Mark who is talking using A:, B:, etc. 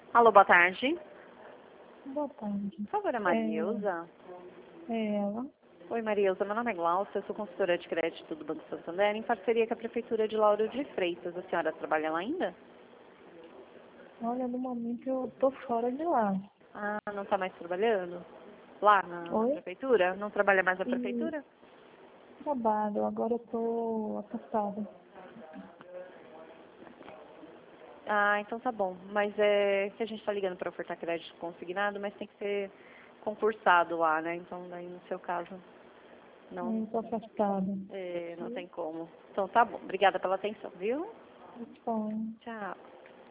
A: Alô, boa tarde.
B: Boa tarde.
A: Por favor, a Marilza.
B: É ela.
A: Oi, Marilza. Meu nome é Glaucia, eu sou consultora de crédito do Banco Santander, em parceria com a Prefeitura de Lauro de Freitas. A senhora trabalha lá ainda?
B: Olha, no momento eu tô fora de lá.
A: Ah, não está mais trabalhando? Lá na
B: Oi?
A: Prefeitura? Não trabalha mais na
B: E
A: Prefeitura?
B: trabalho, agora eu tô afastada.
A: Ah, então tá bom. Mas é que a gente está ligando para ofertar crédito consignado, mas tem que ser concursado lá, né? Então, daí no seu caso, não,
B: Eu tô afastada.
A: não tem como. Então tá bom. Obrigada pela atenção, viu?
B: Então,
A: Tchau.